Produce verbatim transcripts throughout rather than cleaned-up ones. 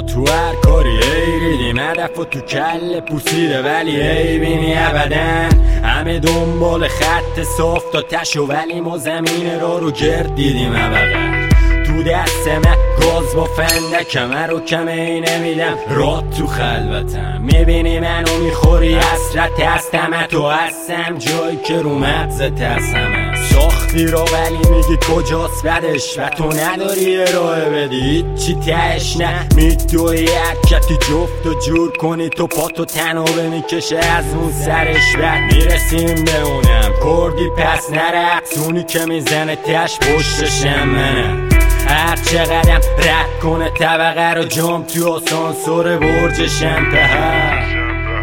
تو هر کاری ای ریدیم هدف و تو کل پوسیده ولی ای بینی ابدن همه دنبال خط صاف تا تشو ولی ما زمین را رو گرد دیدیم ابدا تو دست من گاز با فندکم رو کم ای نمیدم راد تو خلوتم میبینی منو میخوری حسرت هستم تو هستم جایی که رو مغزت هستم ساختی رو ولی میگی کجاست بدش و تو نداری راه بدی چی تهش نه میدوی حرکتی جفت و جور کنی تو پاتو تنابه میکشه از اون سرش بد میرسیم به اونم کردی پس نرقصونی که میزنه تش پشتشم منم هر چقدرم رد کنه طبقه رو جام تو آسانسور برج شمپهر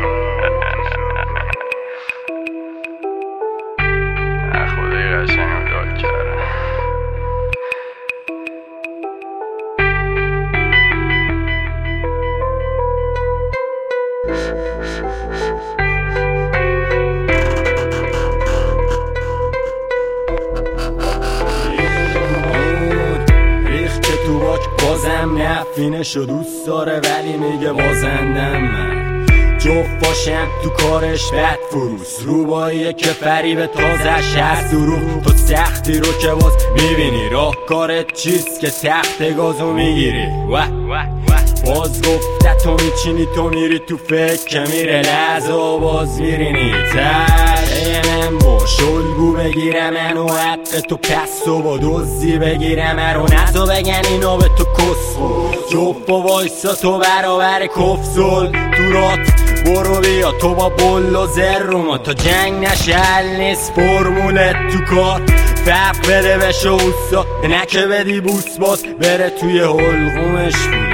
خدای قشنگم داد کردم بازم نفینشو دوست داره ولی میگه بازندم من جفت باشم تو کارش بد فروس روباییه که فریب تازش هست درو تو سختی رو که باز میبینی راه کارت چیست که تخت گازو میگیری باز گفته تو میچینی تو میری تو فکر که میره لحظه باز میرینی تشه من باش الگو بگیرم منو حق تو پس و با دوزی بگیرم رو نزا بگن اینا به تو کسو جب و وایسا تو برابر کفزل تو رات برو بیا تو با بل و زروما تا جنگ نشه حل نیست فرمولت تو کار فرق بده بشه اوسا نه که بدی بوس باز بره توی حلقومش